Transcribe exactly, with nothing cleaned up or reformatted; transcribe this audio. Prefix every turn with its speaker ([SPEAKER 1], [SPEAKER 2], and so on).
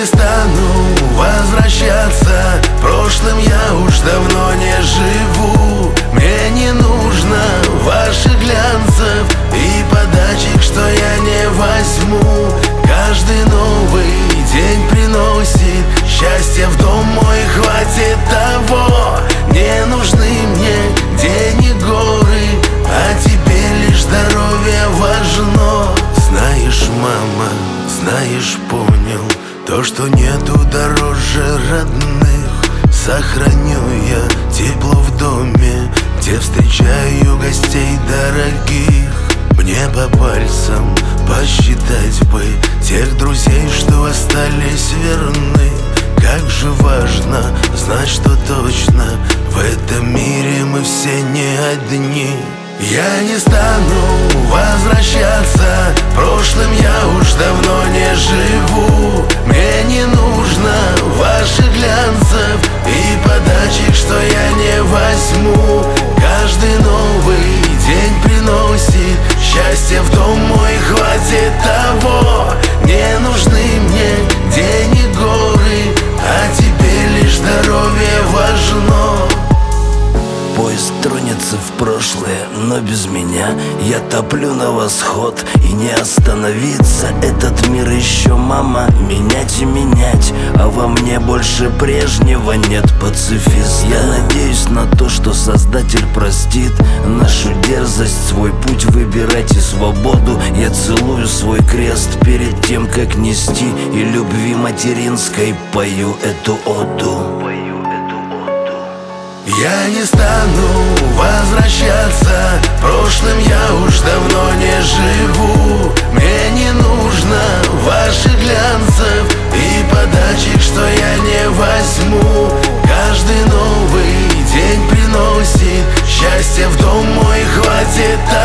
[SPEAKER 1] не стану возвращаться, прошлым я уж давно не живу. Мне не нужно ваших глянцев и подачек, что я не возьму. Каждый новый день приносит счастье в дом мой, хватит того. Не нужны мне деньги, горы, а тебе лишь здоровье важно. Знаешь, мама, знаешь, понял, то, что нету дороже родных. Сохраню я тепло в доме, где встречаю гостей дорогих. Мне по пальцам посчитать бы тех друзей, что остались верны. Как же важно знать, что точно в этом мире мы все не одни. Я не стану возвращаться, прошлым я уж давно не живу. Мне не нужно ваших глянцев и подачек, что я не возьму. Каждый новый день приносит счастье в дом мой, хватит того. Не нужны мне деньги, горы, а тебе лишь здоровье важно.
[SPEAKER 2] Поезд тронется в прошлое, но без меня я топлю на восход, и не остановиться этот мир еще, мама, менять и менять. А во мне больше прежнего нет, пацифист. Я надеюсь на то, что Создатель простит нашу дерзость, свой путь выбирать и свободу. Я целую свой крест перед тем, как нести, и любви материнской пою эту оду.
[SPEAKER 1] Я не стану возвращаться, прошлым я уж давно не живу. Мне не нужно ваших глянцев и подачек, что я не возьму. Каждый новый день приносит счастье в дом мой, хватит